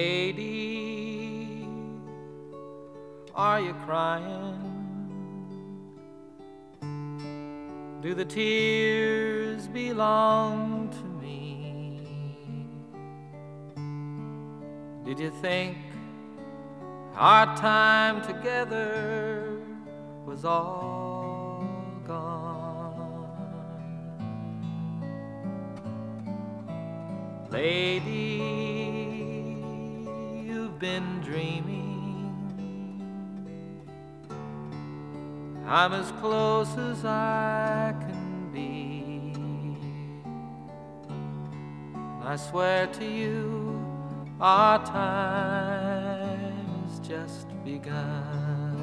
Lady, are you crying? Do the tears belong to me? Did you think our time together was all gone? Lady, you've been dreaming. I'm as close as I can be. I swear to you, our time has just begun.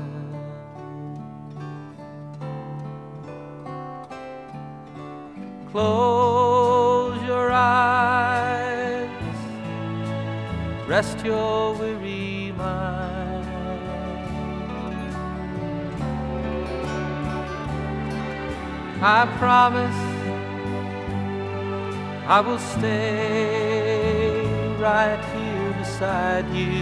Close your eyes, rest your weary mind. I promise I will stay right here beside you.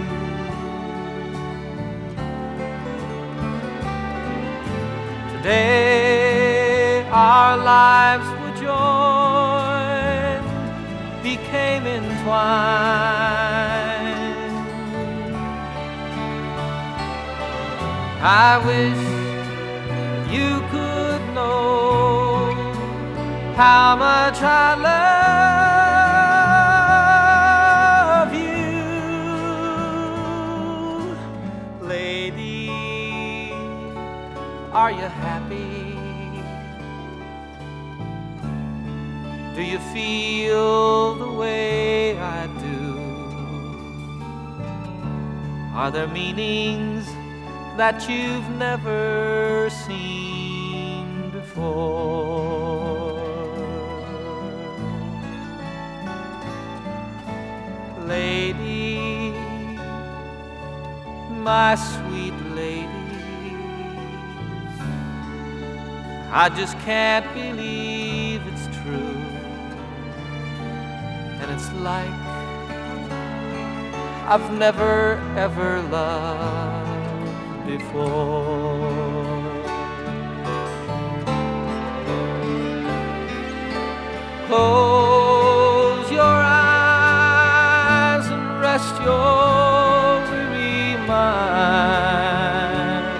Today our lives were joined, became entwined. I wish you could know how much I love you. Lady, are you happy? Do you feel the way I do? Are there meanings that you've never seen before? Lady, my sweet lady, I just can't believe it's true. And it's like I've never ever loved before. Close your eyes and rest your weary mind.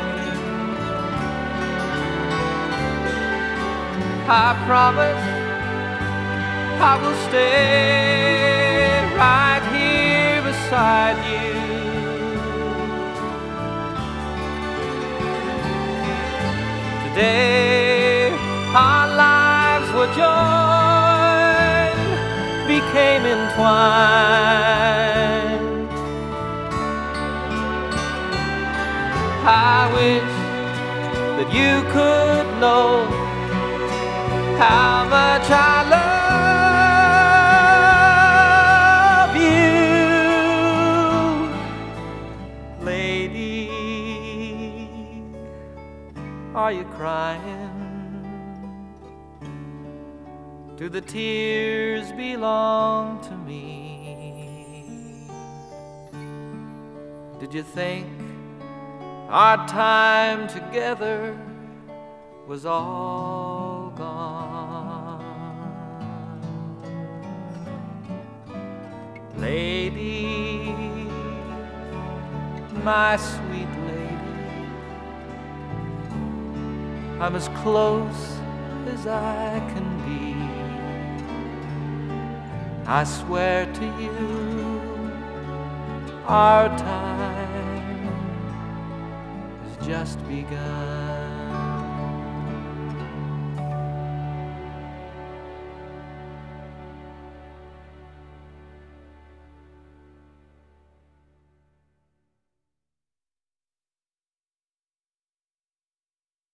I promise I will stay right here beside you. Today our lives were joined, became entwined. I wish that you could know how much I love you. Lady, are you crying? Do the tears belong to me? Did you think our time together was all gone? Lady, my sweet lady, I'm as close as I can be. I swear to you, our time has just begun.